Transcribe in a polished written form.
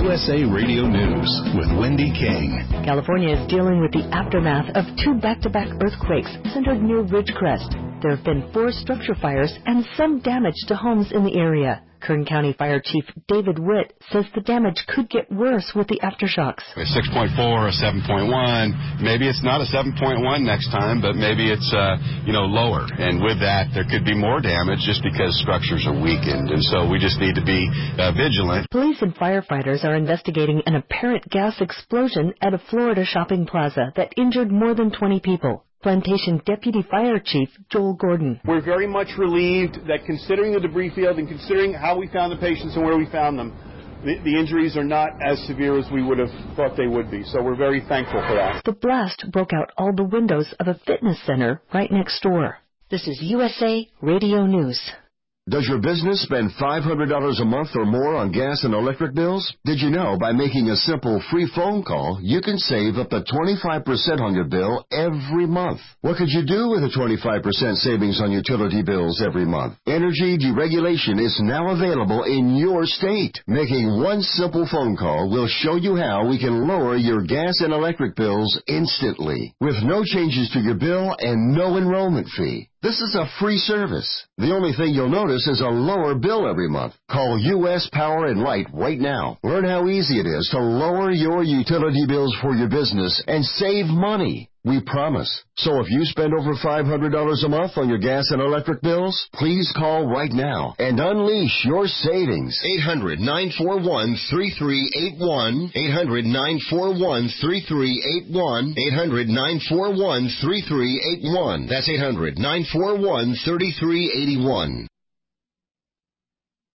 USA Radio News with Wendy King. California is dealing with the aftermath of 2 back-to-back earthquakes centered near Ridgecrest. There have been 4 structure fires and some damage to homes in the area. Kern County Fire Chief David Witt says the damage could get worse with the aftershocks. A 6.4, a 7.1, maybe it's not a 7.1 next time, but maybe it's, lower. And with that, there could be more damage just because structures are weakened. And so we just need to be vigilant. Police and firefighters are investigating an apparent gas explosion at a Florida shopping plaza that injured more than 20 people. Plantation Deputy Fire Chief Joel Gordon. We're very much relieved that considering the debris field and considering how we found the patients and where we found them, the injuries are not as severe as we would have thought they would be. So we're very thankful for that. The blast broke out all the windows of a fitness center right next door. This is USA Radio News. Does your business spend $500 a month or more on gas and electric bills? Did you know by making a simple free phone call, you can save up to 25% on your bill every month? What could you do with a 25% savings on utility bills every month? Energy deregulation is now available in your state. Making one simple phone call will show you how we can lower your gas and electric bills instantly, with no changes to your bill and no enrollment fee. This is a free service. The only thing you'll notice is a lower bill every month. Call U.S. Power and Light right now. Learn how easy it is to lower your utility bills for your business and save money. We promise. So if you spend over $500 a month on your gas and electric bills, please call right now and unleash your savings. 800-941-3381. 800-941-3381. 800-941-3381. That's 800-941-3381.